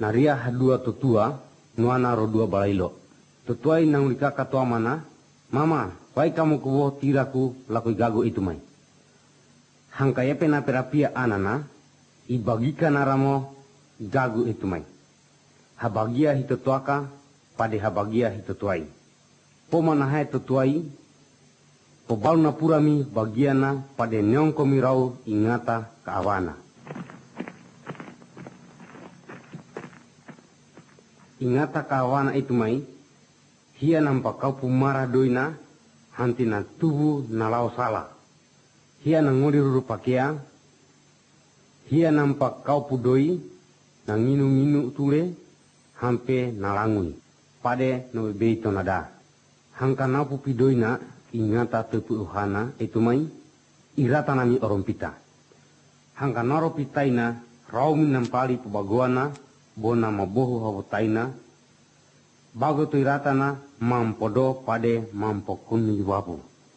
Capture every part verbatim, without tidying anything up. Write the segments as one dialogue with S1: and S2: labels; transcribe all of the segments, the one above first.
S1: naria hadua tutua nuana rodua balailo. Tutuai nang lika katua mana, mama, wai kamu kuwo tiraku lakui gago itu mai. Hangkaya pena perapia anana, ibagikan aramo gago itu mai. Habagia hitutuaka, pade habagia hitutuai. Pomana hai tutuai, pobalna purami bagiana pade nyongko mirau ingata kaawana. Ingata kaawana itu mai, hia nampak kau pumara doina, hanti na tubuh nalau salah. Hia nangoli ruru pakea, hia nampak kau pudoi, nanginu-nginu tule, hampe nalangui. Pade no beito nada. Hangka napu pidoina, ingata tepu uhana, itu mai, irata nami orompita. Hangka naro pitaina, raumi nampali pubagoana, bona mabohu hawutaina, bago tu iratana, mampodo pade mampokuni wapu.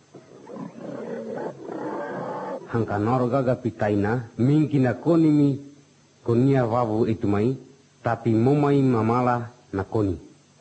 S1: Hangka naro gaga pitaina, mingkina konimi konia wapu itu mai, tapi momai mamala nakoni.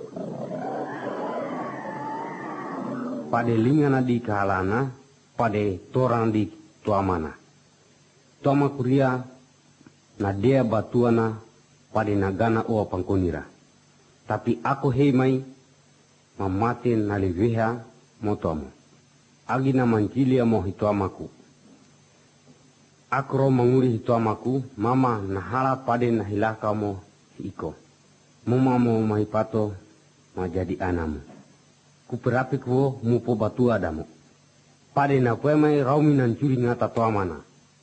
S1: Pade lingana di kahalana, pade torang di tuamana. Tuama kuria, nadea batuana, pade nagana ua pangkonira. Tapi aku hei mai, mamate naliveha motoamu. Agi na mancilia mo hituamaku. Aku ro manguri hituamaku, mama nahala pade nahilaka mo iko. Mama mo mahipato majadi anamu. Kuperapi kuo mupo batu adamu. Pade na kue mai raumi nancuri ngata tuamana.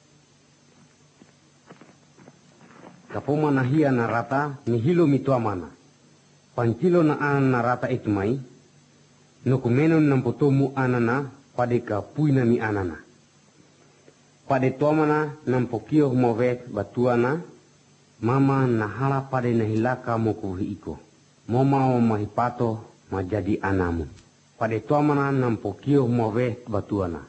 S1: Kapoma na hia narata nihilo mituamana. Pancilo na ana narata itu mai. Nukumenon nampotomu anana pade kapuina mi anana. Pade tuamana nampokio humove batuana. Mama nahala pade nahilaka mokuhi iko. Moma o mahipato majadi anamu. Pade tuamana nampokio humove batuana.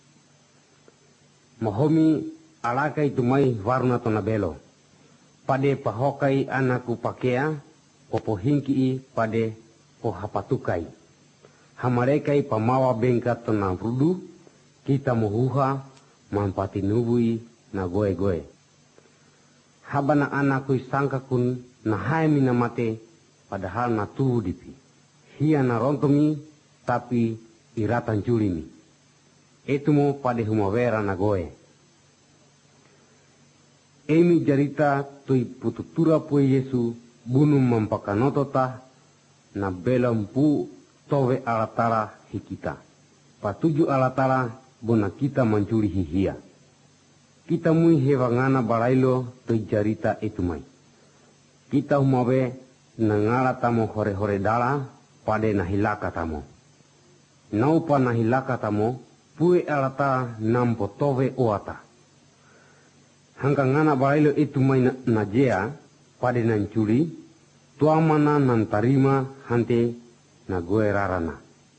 S1: Mohomi alaka itu mai warna tonabelo. Pade pahokai anaku pakea, popo hingki pade pohapatukai. Hamarekai pamawa bengkat tona rudu, kita mohuha mampati nubui na goe goe. Habana anaku sangka kun na hai minamate padahal na tuhu dipi. Hia na rontongi tapi iratan culimi. Itu mo pade humawera na goe. Emi jarita tui pututura pue Yesu bunu mampakanotota na belampu towe alatala hikita. Patuju alatala bona kita mancuri hihia. Kita mui hewangana balailo tui jarita itu mai. Kita humawe nangala tamo hore-hore dala pade nahilaka tamo. Naupa nahilaka tamo pue alatala nampo towe oata. Hangka ngana balailo itu mai na, najea pade nancuri tuamana nantarima hante na goe rarana.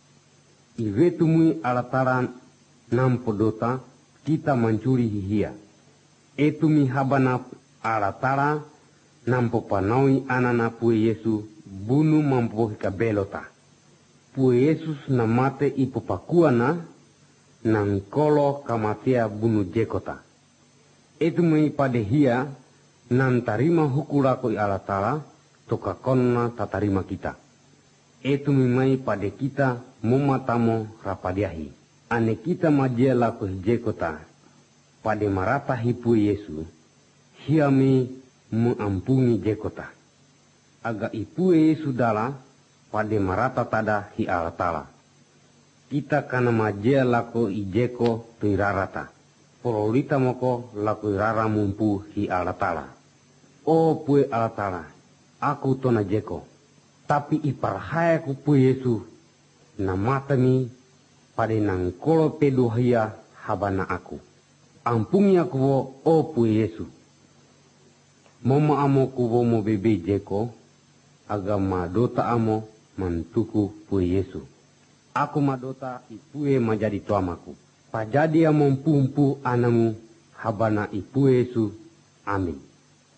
S1: Ivetumui alatara nampodota kita mancuri hihia. Etumi habana alatara nampo panaui anana pue Yesu bunu mampohika belota. Pue Yesus na mate ipopakuana nangkolo kamatea bunu jekota. Itu mai pade hia nan tarima hukulako i alatala toka konna tatarima kita. Itu mai pade kita momatamo rapadiahi. Ane kita majia lako hijekota pade marata hipu Yesu. Hia mi mengampuni jekota. Aga ipu Yesu dala pade marata tada hi alatala. Kita kana majia lako ijeko tuirarata. Pololita moko laku rara mumpu hi alatala. O pue alatala, aku tona jeko. Tapi iparhaya ku pue Yesu, na matami pade nang kolo peduhia habana aku. Ampungi aku wo o pue Yesu. Moma amo ku wo mo bebe jeko, agama dota amo mantuku pue Yesu. Aku madota ipue majadi tuamaku. Pajadi yang mempumpu anamu habana ipu Yesu. Amin.